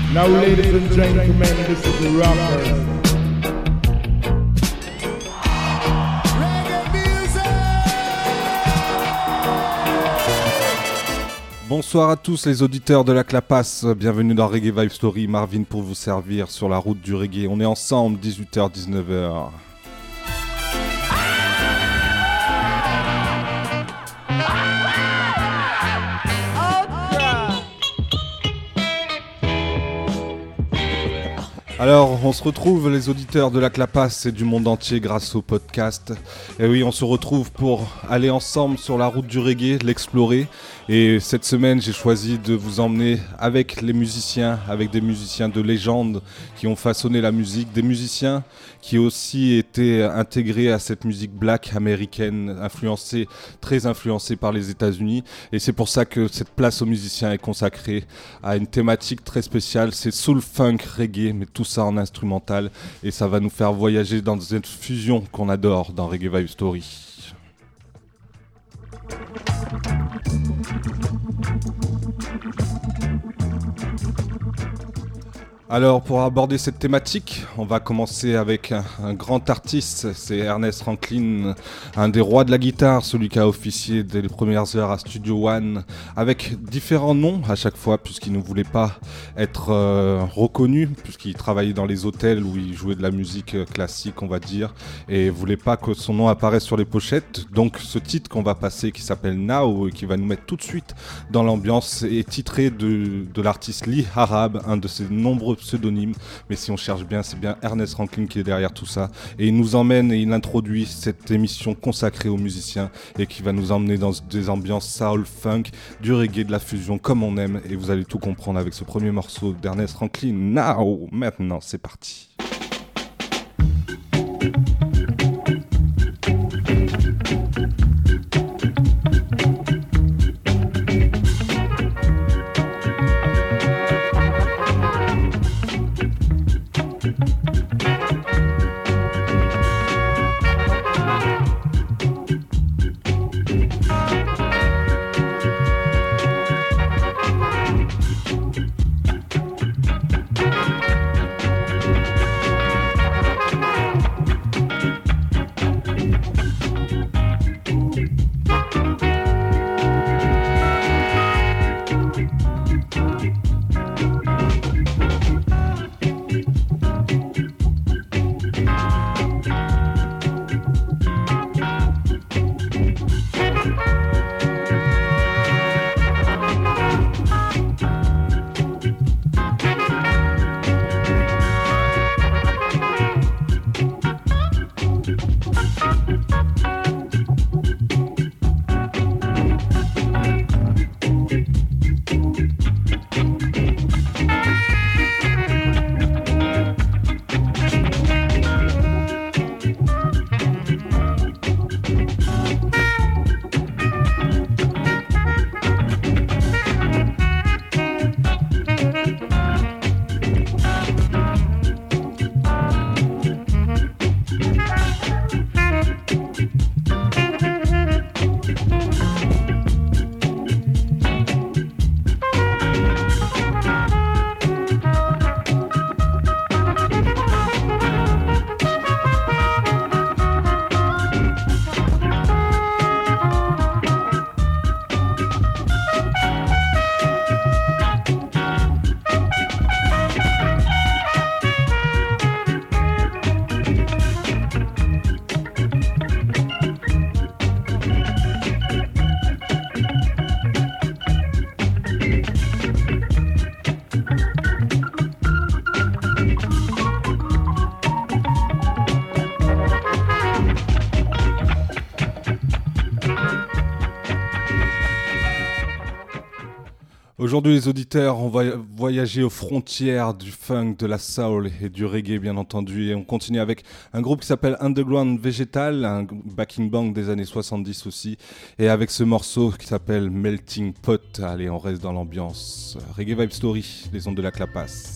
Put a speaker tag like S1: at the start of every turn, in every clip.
S1: Now, ladies and gentlemen, this is the Rockers.
S2: Bonsoir à tous les auditeurs de la Clapasse, bienvenue dans Reggae Vibe Story, Marvin pour vous servir sur la route du reggae. On est ensemble, 18h-19h. Alors, on se retrouve les auditeurs de la Clapasse et du monde entier grâce au podcast. Et oui, on se retrouve pour aller ensemble sur la route du reggae, l'explorer. Et cette semaine, j'ai choisi de vous emmener avec les musiciens, avec des musiciens de légende qui ont façonné la musique, des musiciens qui aussi étaient intégrés à cette musique black américaine, très influencée par les États-Unis. Et c'est pour ça que cette place aux musiciens est consacrée à une thématique très spéciale, c'est soul funk reggae, mais tout ça en instrumental. Et ça va nous faire voyager dans cette fusion qu'on adore dans Reggae Vibe Story. Alors pour aborder cette thématique, on va commencer avec un grand artiste, c'est Ernest Rankin, un des rois de la guitare, celui qui a officié dès les premières heures à Studio One, avec différents noms à chaque fois, puisqu'il ne voulait pas être reconnu, puisqu'il travaillait dans les hôtels où il jouait de la musique classique, on va dire, et ne voulait pas que son nom apparaisse sur les pochettes. Donc ce titre qu'on va passer, qui s'appelle Now, et qui va nous mettre tout de suite dans l'ambiance, est titré de l'artiste Lee Arab, un de ses nombreux pseudonyme, mais si on cherche bien, c'est bien Ernest Rankin qui est derrière tout ça, et il nous emmène et il introduit cette émission consacrée aux musiciens et qui va nous emmener dans des ambiances soul, funk, du reggae, de la fusion comme on aime, et vous allez tout comprendre avec ce premier morceau d'Ernest Rankin. Now, maintenant, c'est parti. Aujourd'hui les auditeurs, on va voyager aux frontières du funk, de la soul et du reggae bien entendu, et on continue avec un groupe qui s'appelle Underground Vegetal, un backing band des années 70 aussi, et avec ce morceau qui s'appelle Melting Pot. Allez, on reste dans l'ambiance. Reggae Vibe Story, les ondes de la Clapasse.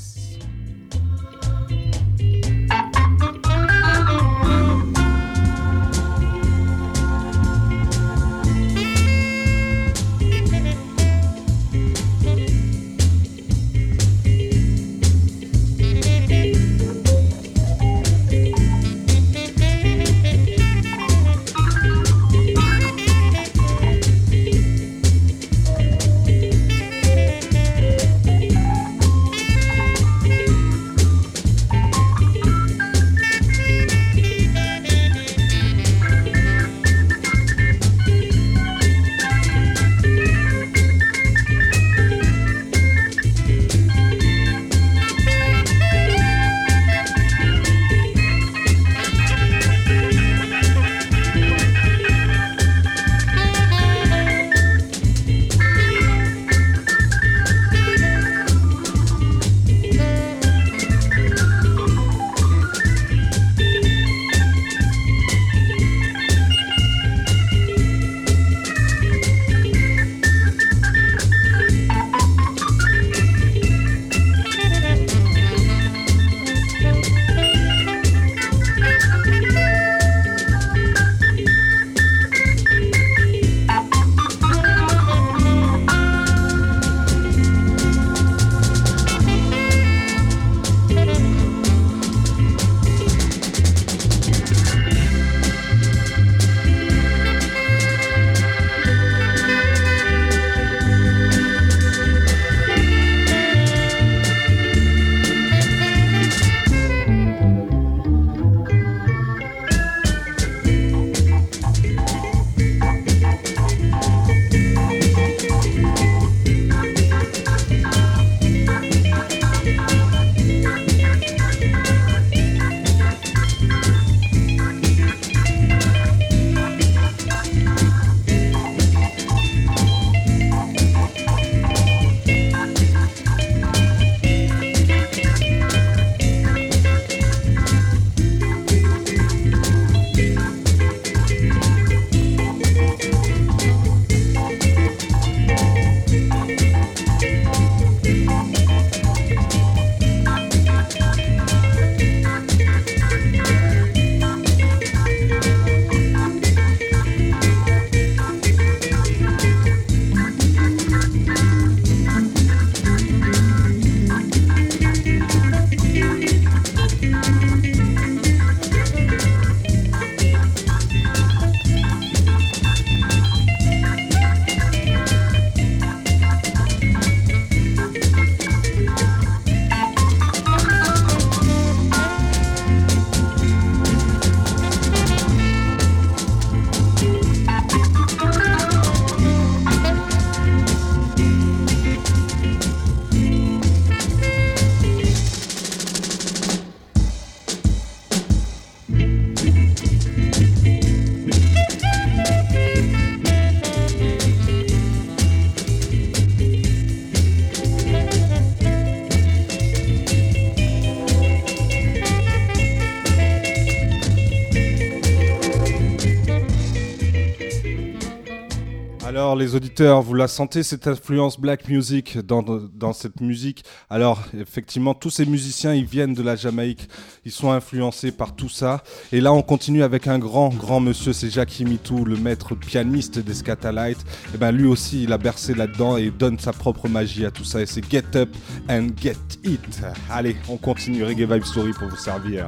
S2: Alors les auditeurs, vous la sentez cette influence black music dans cette musique. Alors effectivement, tous ces musiciens, ils viennent de la Jamaïque, ils sont influencés par tout ça. Et là, on continue avec un grand monsieur, c'est Jackie Mittoo, le maître pianiste des Skatalites. Et ben lui aussi, il a bercé là-dedans et donne sa propre magie à tout ça. Et c'est Get Up and Get It. Allez, on continue Reggae Vibe Story pour vous servir.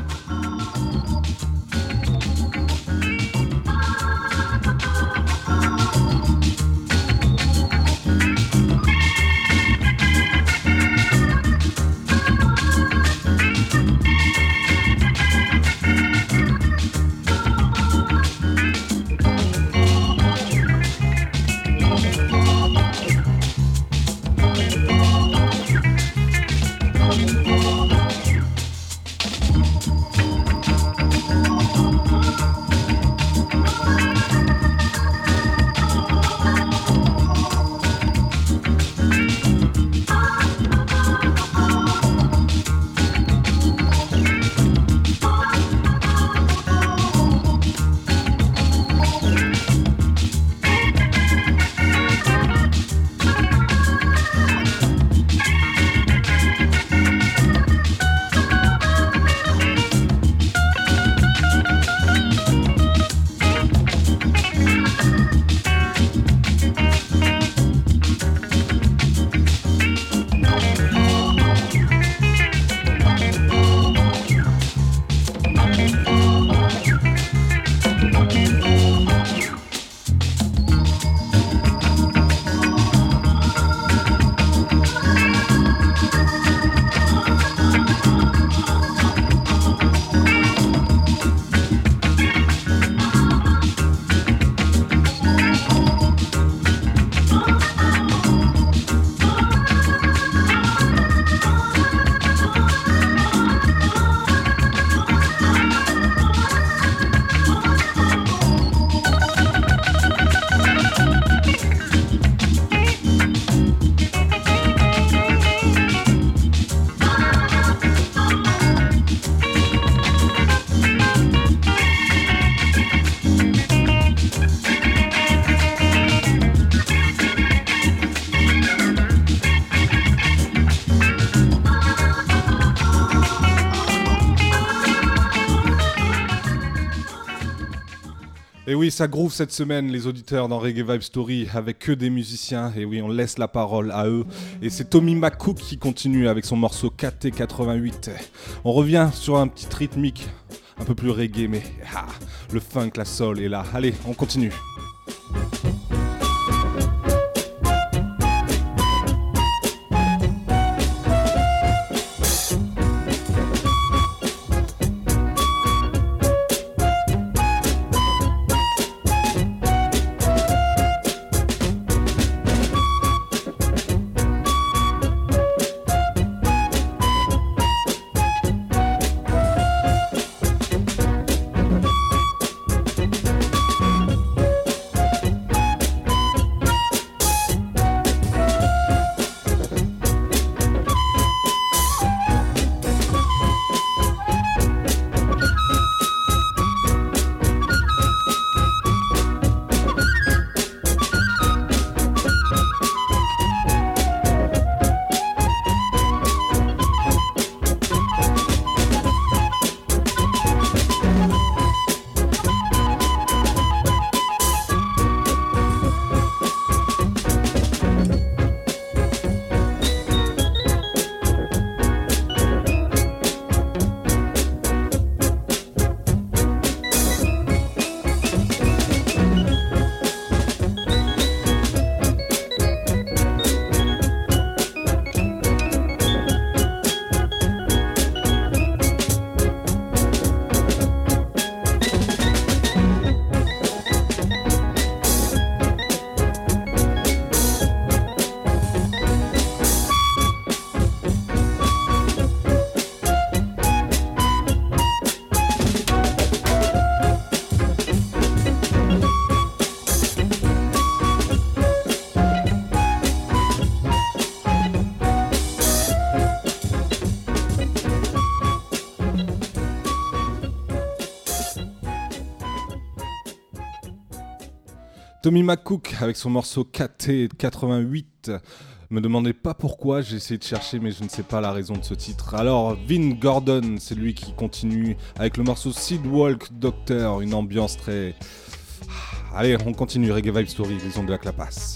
S2: Et oui, ça groove cette semaine, les auditeurs dans Reggae Vibe Story, avec que des musiciens. Et oui, on laisse la parole à eux. Et c'est Tommy McCook qui continue avec son morceau KT88. On revient sur un petit rythmique, un peu plus reggae, mais le funk, la soul est là. Allez, on continue. Tommy McCook avec son morceau KT88. Me demandez pas pourquoi, j'ai essayé de chercher mais je ne sais pas la raison de ce titre. Alors Vin Gordon, c'est lui qui continue avec le morceau Sidewalk Doctor, une ambiance très... Allez, on continue, Reggae Vibe Story, ils ont de la clapasse.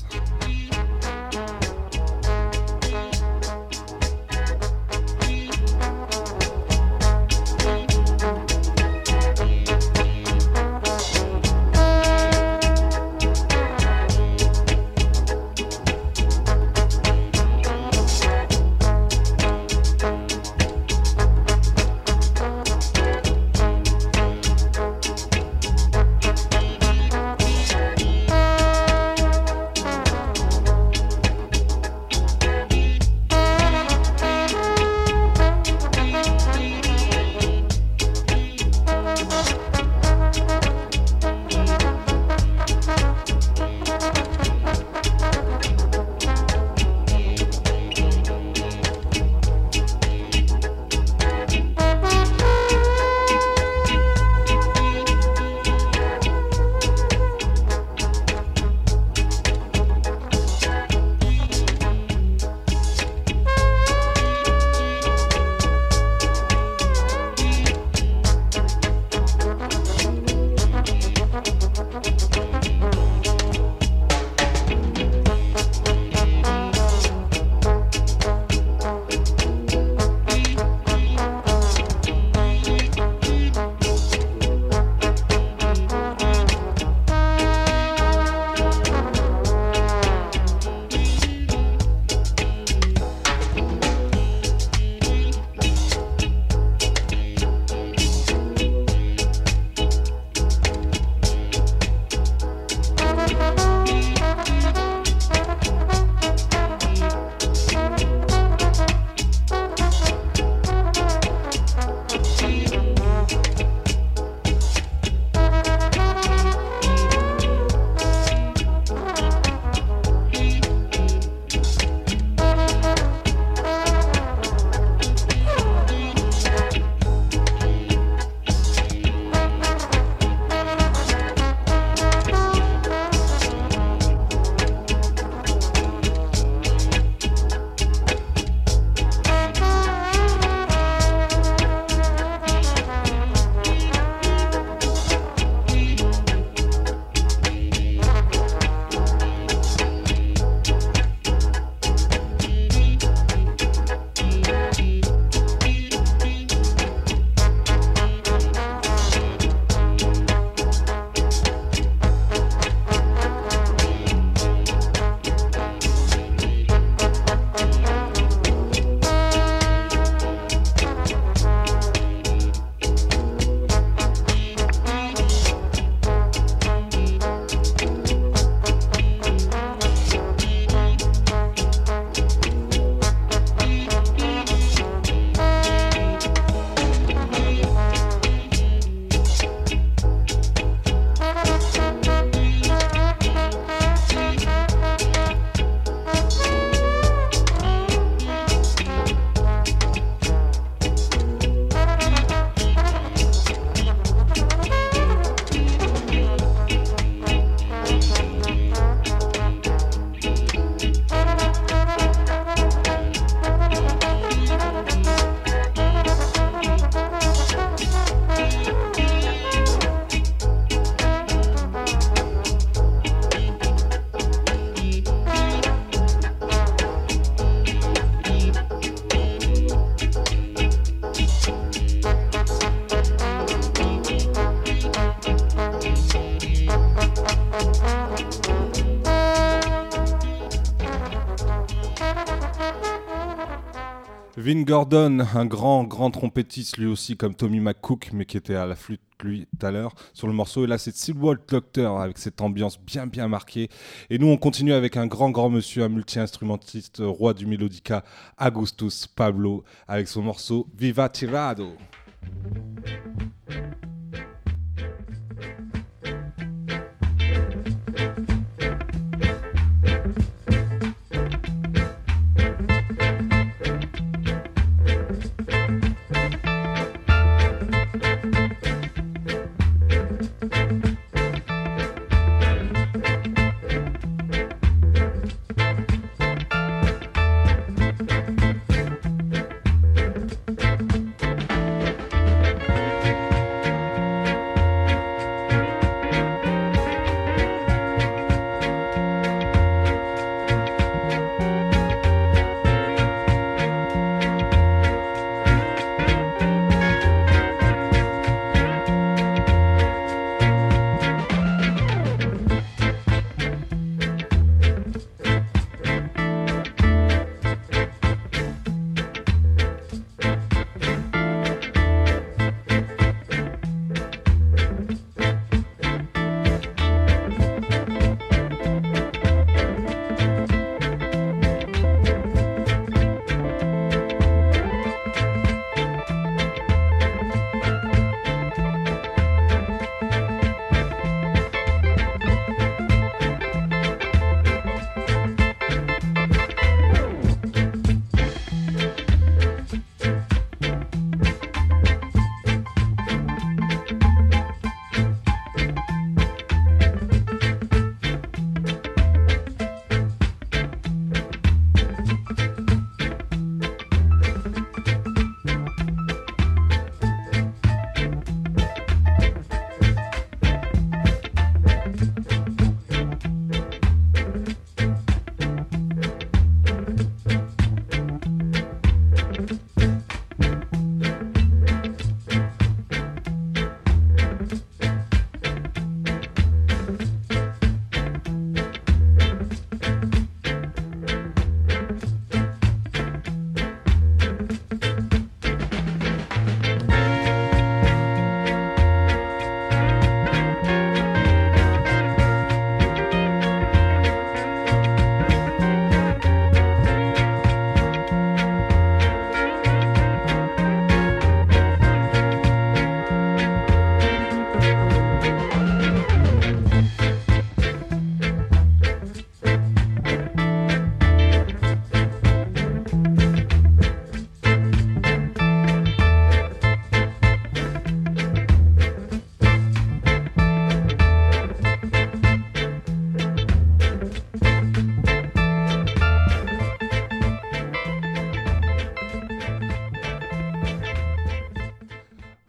S2: Vin Gordon, un grand trompettiste lui aussi comme Tommy McCook, mais qui était à la flûte lui tout à l'heure sur le morceau. Et là c'est Sidewalk Doctor avec cette ambiance bien marquée. Et nous on continue avec un grand monsieur, un multi-instrumentiste, roi du Melodica, Augustus Pablo, avec son morceau Viva Tirado.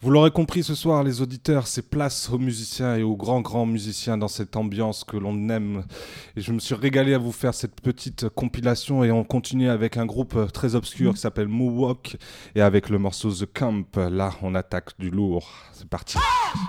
S2: Vous l'aurez compris ce soir, les auditeurs, c'est place aux musiciens et aux grands musiciens dans cette ambiance que l'on aime. Et je me suis régalé à vous faire cette petite compilation et on continue avec un groupe très obscur qui s'appelle Moonwalk et avec le morceau The Camp. Là, on attaque du lourd. C'est parti.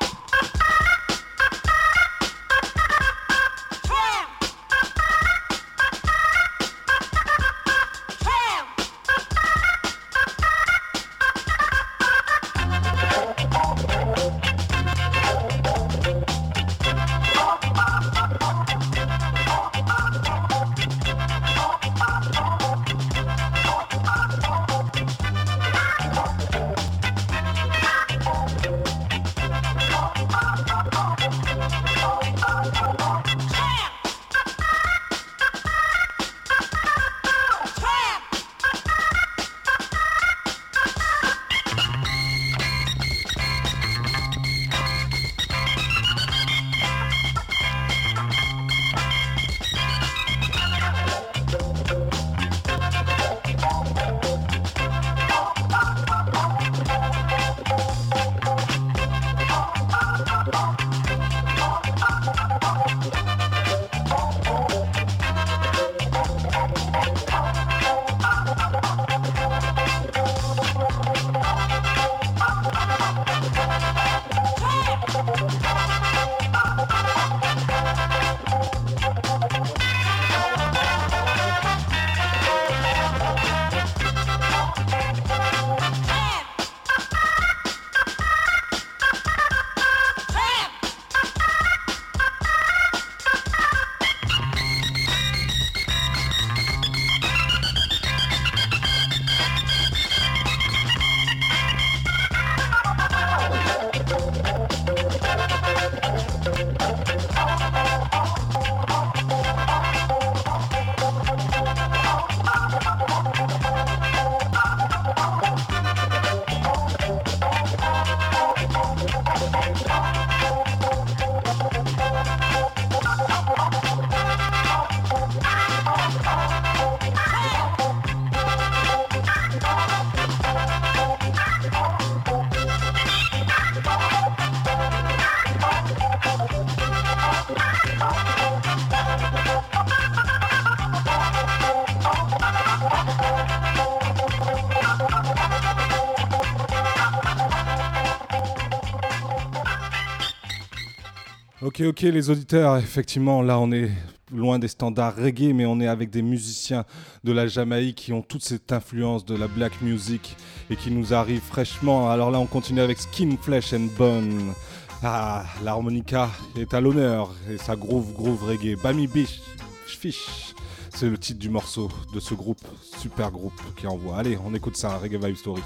S2: Ok, les auditeurs, effectivement, là on est loin des standards reggae, mais on est avec des musiciens de la Jamaïque qui ont toute cette influence de la black music et qui nous arrivent fraîchement. Alors là on continue avec Skin, Flesh and Bone. Ah, l'harmonica est à l'honneur et ça groove reggae. Bami Bish, Fish, c'est le titre du morceau de ce groupe, super groupe qui envoie. Allez, on écoute ça, Reggae Vibe Story.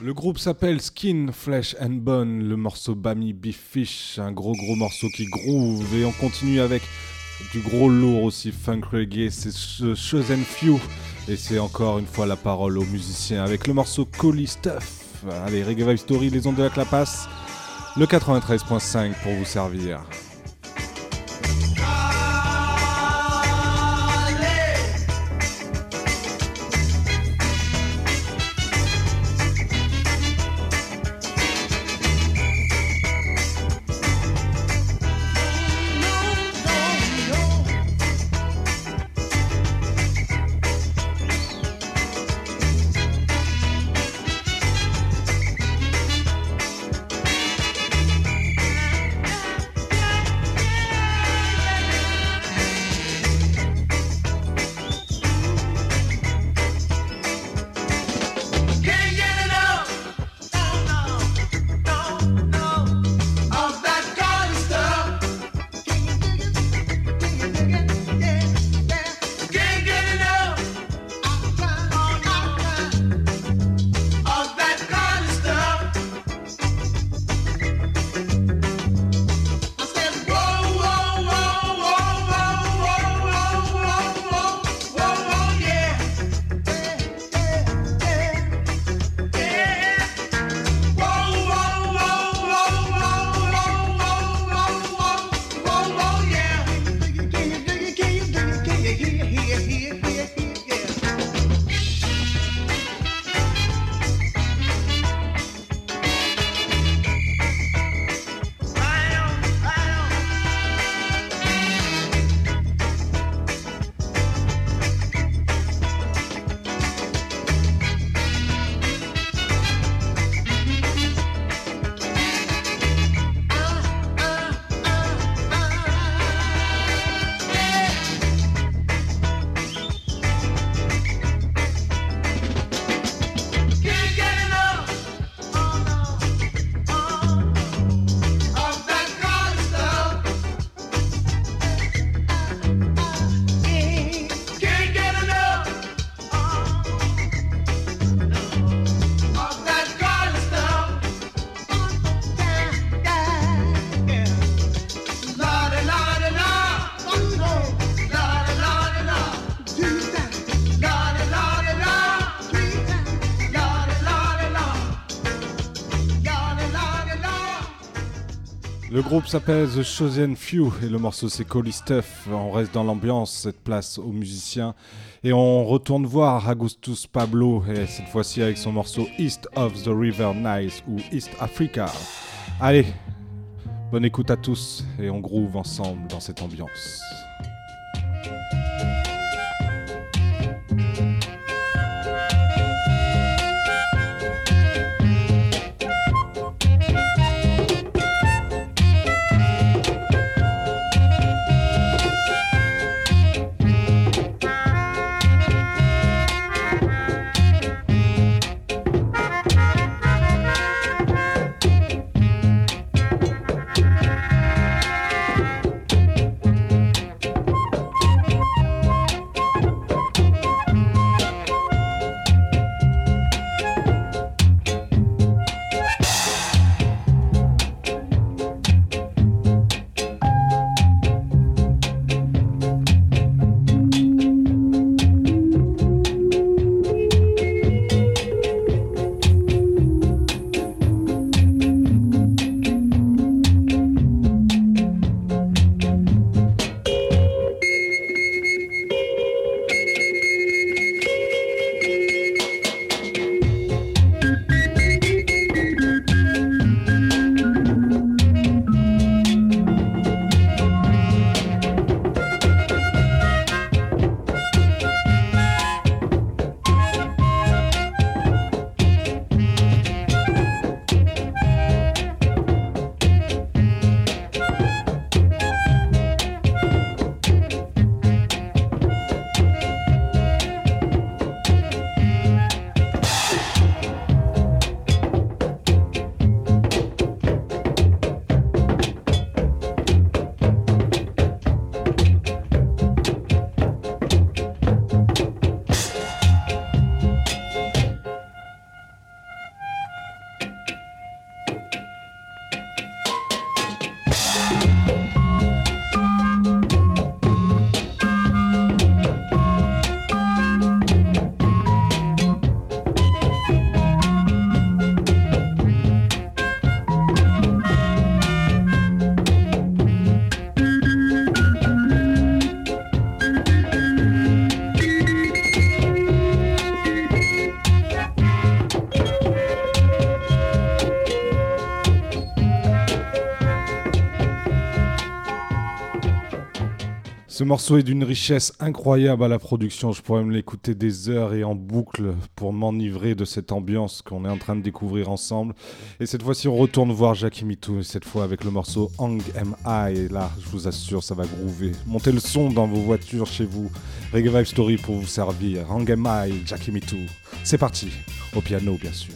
S2: Le groupe s'appelle Skin, Flesh and Bone, le morceau Bami Beef Fish, un gros morceau qui groove, et on continue avec du gros lourd aussi, funk reggae, c'est Chosen Few, et c'est encore une fois la parole aux musiciens avec le morceau Collie Stuff. Allez, Reggae Vibe Story, les ondes de la Clapasse, le 93.5 pour vous servir. Le groupe s'appelle The Chosen Few et le morceau c'est Collie Stuff. On reste dans l'ambiance, cette place aux musiciens. Et on retourne voir Agustus Pablo, et cette fois-ci avec son morceau East of the River Nile ou East Africa. Allez, bonne écoute à tous et on groove ensemble dans cette ambiance. Ce morceau est d'une richesse incroyable à la production. Je pourrais me l'écouter des heures et en boucle pour m'enivrer de cette ambiance qu'on est en train de découvrir ensemble. Et cette fois-ci, on retourne voir Jackie Mittoo, et cette fois avec le morceau Hang Am I. Et là, je vous assure, ça va groover. Montez le son dans vos voitures, chez vous. Reggae Vibe Story pour vous servir. Hang Am I, Jackie Mittoo. C'est parti. Au piano, bien sûr.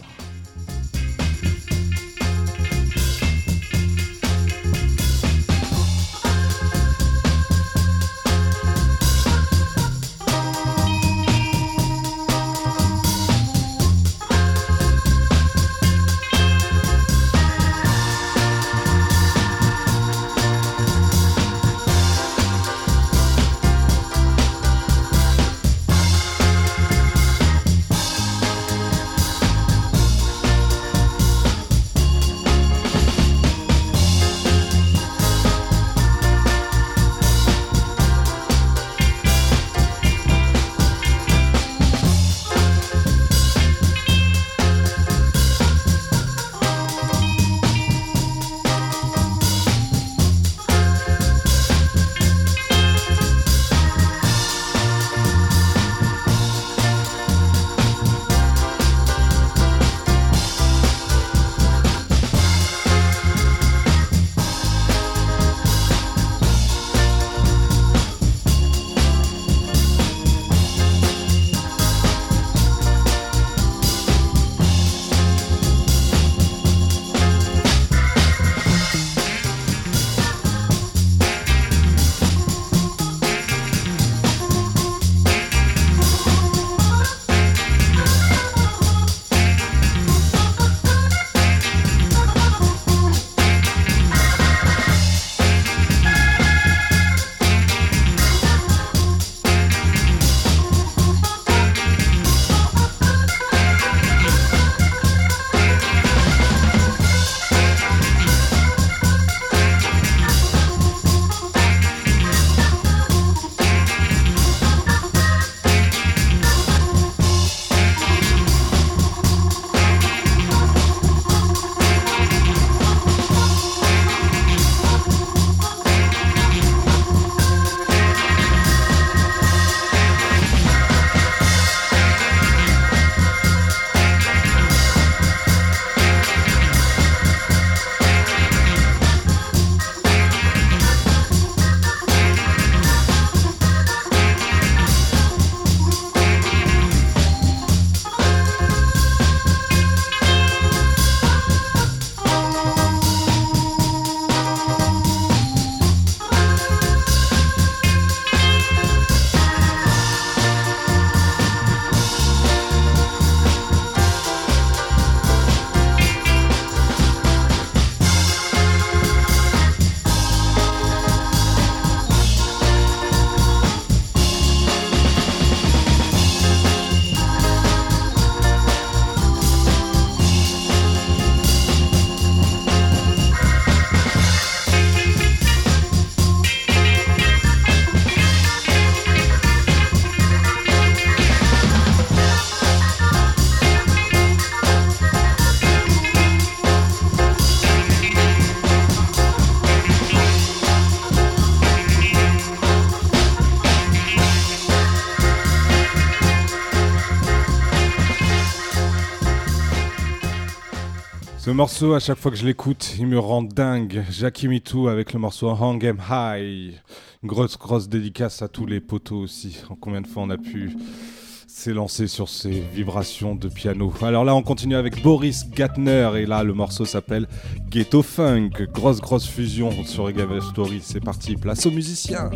S2: Ce morceau, à chaque fois que je l'écoute, il me rend dingue. Jackie Mittoo avec le morceau Hang Em High. Une grosse dédicace à tous les potos aussi. Combien de fois on a pu s'élancer sur ces vibrations de piano. Alors là, on continue avec Boris Gatner. Et là, le morceau s'appelle Ghetto Funk. Grosse fusion sur Reggae Vibe Story. C'est parti, place aux musiciens.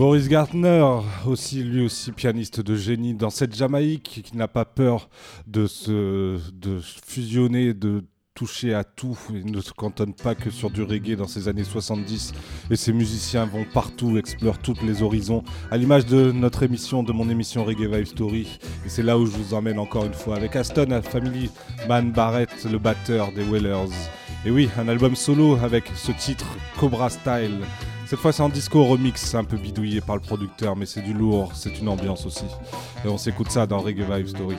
S2: Boris Gardner, lui aussi pianiste de génie dans cette Jamaïque qui n'a pas peur de fusionner, de toucher à tout. Il ne se cantonne pas que sur du reggae dans ces années 70 et ses musiciens vont partout, explorent tous les horizons, à l'image de de mon émission Reggae Vibe Story. Et c'est là où je vous emmène encore une fois avec Aston, la famille Man Barrett, le batteur des Wailers. Et oui, un album solo avec ce titre Cobra Style. Cette fois c'est en disco remix, un peu bidouillé par le producteur, mais c'est du lourd, c'est une ambiance aussi. Et on s'écoute ça dans Reggae Vibe Story.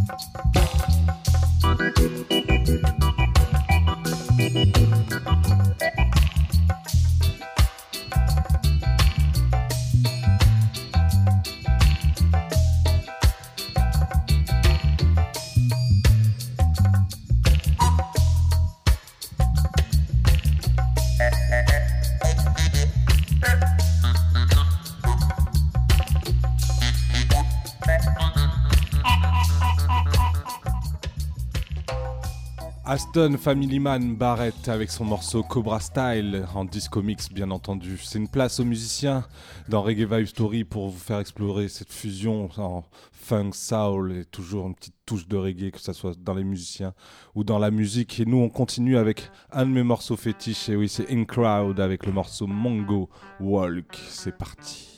S2: Aston Family Man Barrett avec son morceau Cobra Style en disco mix bien entendu. C'est une place aux musiciens dans Reggae Vibe Story pour vous faire explorer cette fusion en funk, soul et toujours une petite touche de reggae, que ce soit dans les musiciens ou dans la musique. Et nous on continue avec un de mes morceaux fétiches, et oui c'est In Crowd avec le morceau Mongo Walk. C'est parti.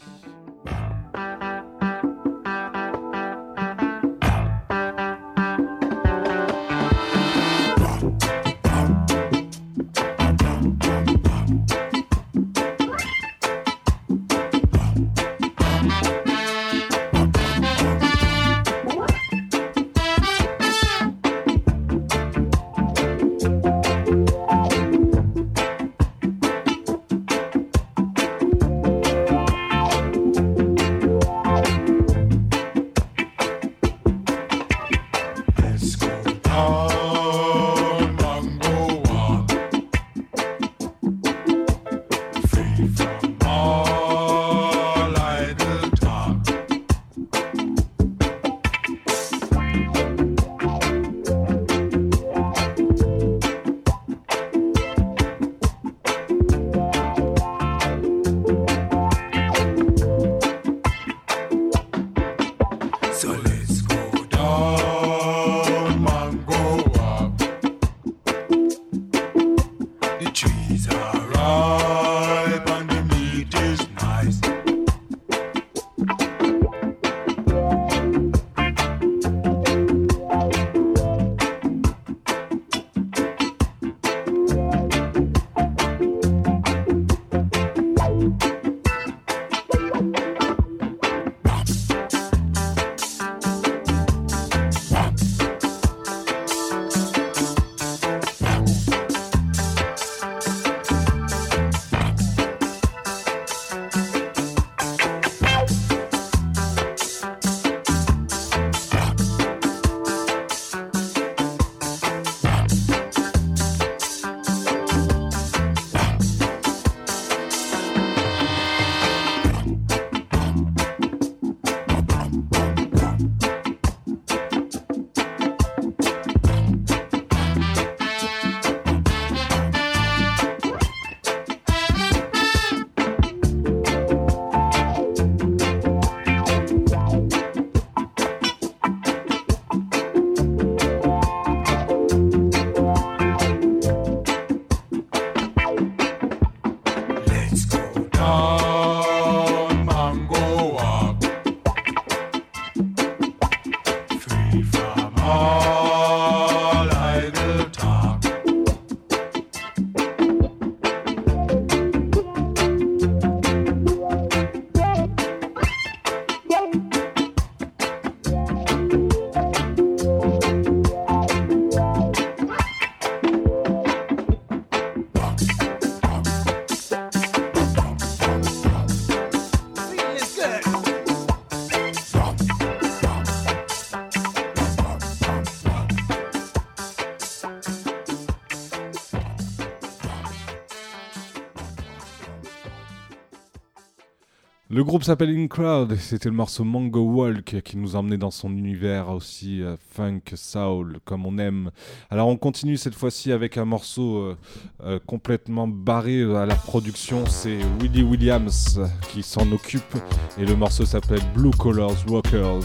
S2: Le groupe s'appelle In Crowd, c'était le morceau Mongo Walk qui nous emmenait dans son univers aussi funk, soul, comme on aime. Alors on continue cette fois-ci avec un morceau complètement barré à la production, c'est Willie Williams qui s'en occupe et le morceau s'appelle Blue Collars Rockers.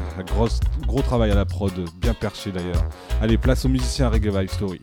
S2: Gros travail à la prod, bien perché d'ailleurs. Allez, place aux musiciens Reggae Vibe Story.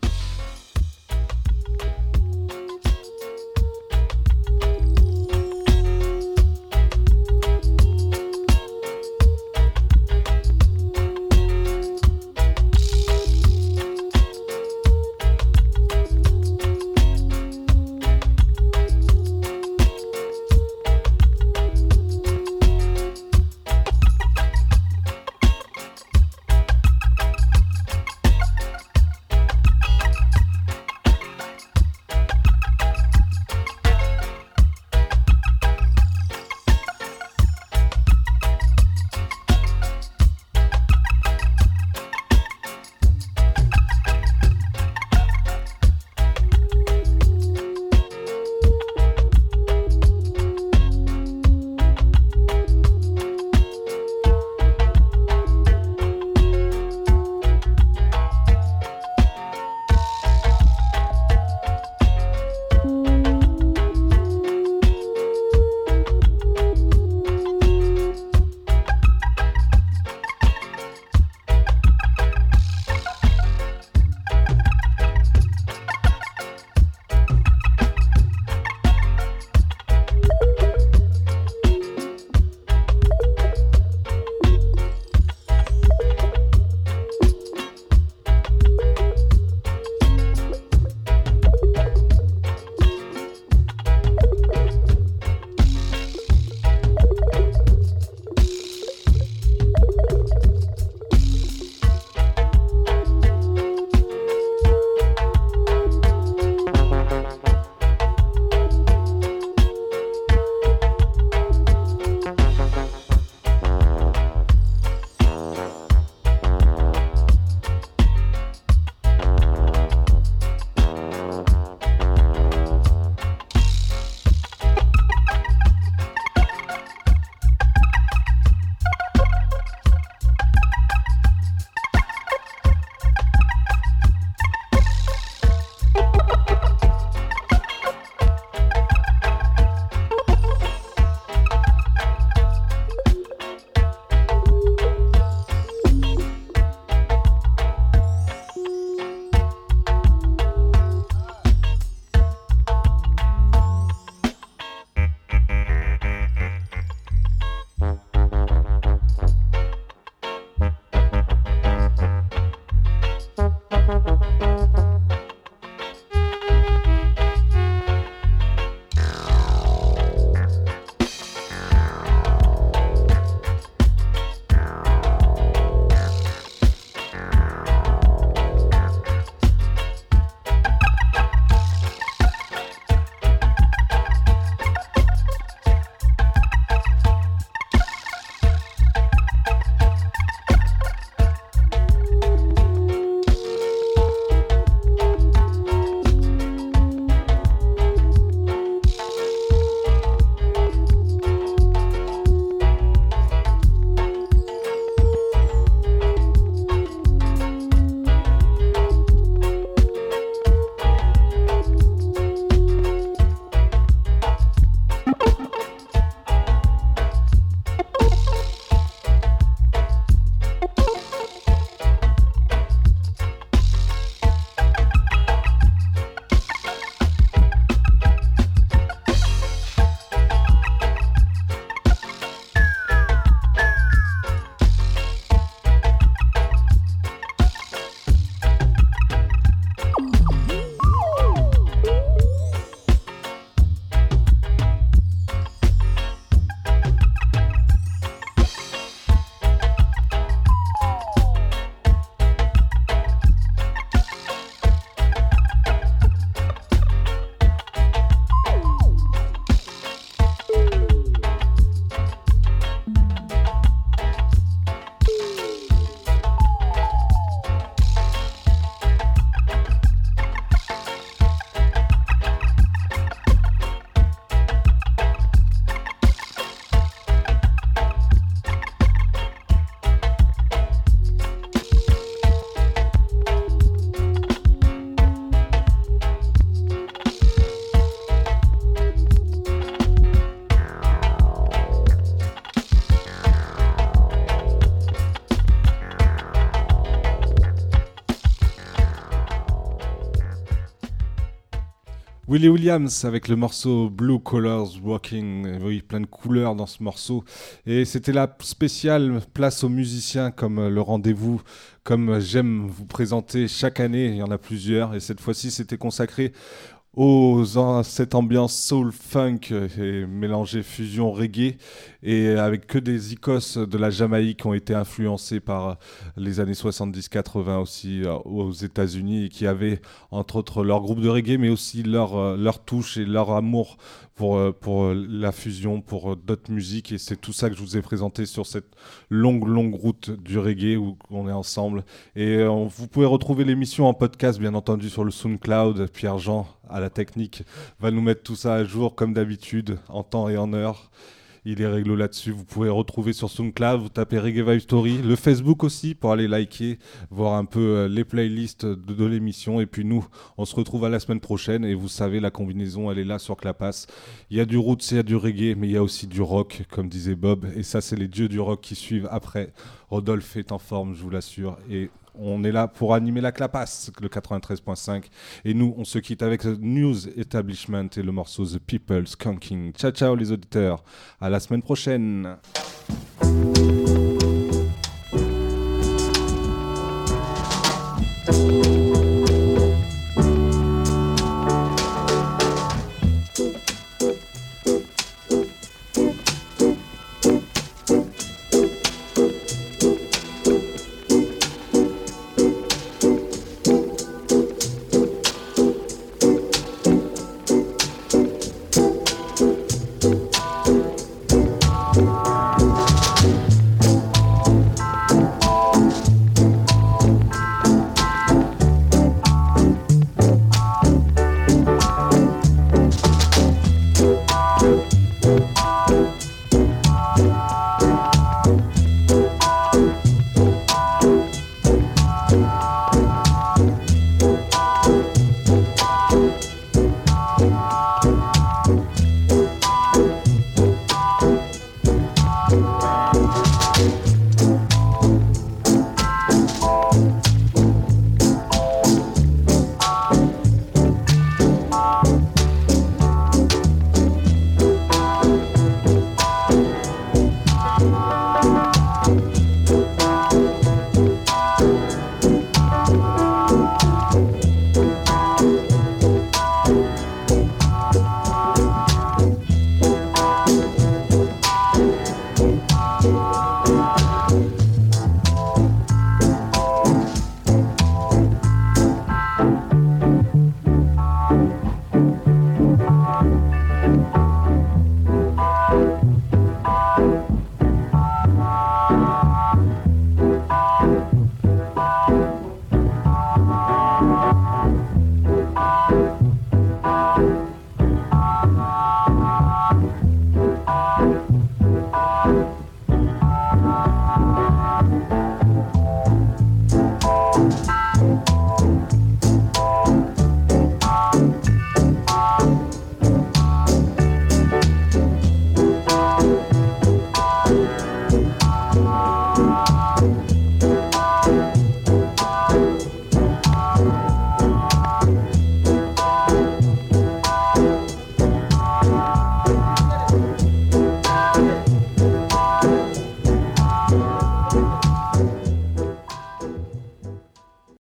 S2: Willie Williams avec le morceau Blue Colors Walking. Et oui, plein de couleurs dans ce morceau. Et c'était la spéciale place aux musiciens comme le rendez-vous, comme j'aime vous présenter chaque année. Il y en a plusieurs. Et cette fois-ci, c'était consacré cette ambiance soul funk et mélangée fusion reggae et avec que des icos de la Jamaïque qui ont été influencés par les années 70-80 aussi aux États-Unis et qui avaient entre autres leur groupe de reggae mais aussi leur touche et leur amour pour la fusion, pour d'autres musiques, et c'est tout ça que je vous ai présenté sur cette longue route du reggae où on est ensemble. Et vous pouvez retrouver l'émission en podcast bien entendu sur le SoundCloud. Pierre-Jean à la technique va nous mettre tout ça à jour comme d'habitude en temps et en heure. Il est réglo là-dessus. Vous pouvez retrouver sur SoundCloud, vous tapez Reggae Vibe Story, le Facebook aussi pour aller liker, voir un peu les playlists de l'émission. Et puis nous, on se retrouve à la semaine prochaine. Et vous savez, la combinaison, elle est là sur Clapas. Il y a du roots, il y a du reggae, mais il y a aussi du rock, comme disait Bob. Et ça, c'est les dieux du rock qui suivent après. Rodolphe est en forme, je vous l'assure. Et on est là pour animer la Clapas, le 93.5. Et nous, on se quitte avec The News Establishment et le morceau The People Skunking. Ciao, ciao les auditeurs. À la semaine prochaine.